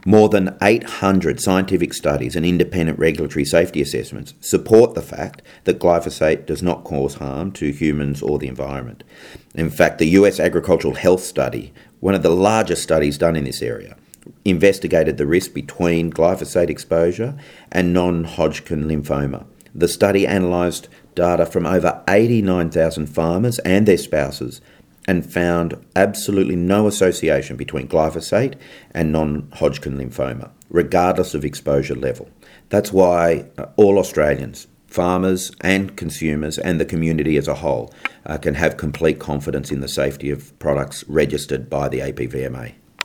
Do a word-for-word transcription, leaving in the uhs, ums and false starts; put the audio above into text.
More than eight hundred scientific studies and independent regulatory safety assessments support the fact that glyphosate does not cause harm to humans or the environment. In fact, the U S Agricultural Health Study, one of the largest studies done in this area, investigated the risk between glyphosate exposure and non-Hodgkin lymphoma. The study analysed data from over eighty-nine thousand farmers and their spouses and found absolutely no association between glyphosate and non-Hodgkin lymphoma, regardless of exposure level. That's why all Australians, farmers and consumers and the community as a whole uh, can have complete confidence in the safety of products registered by the A P V M A.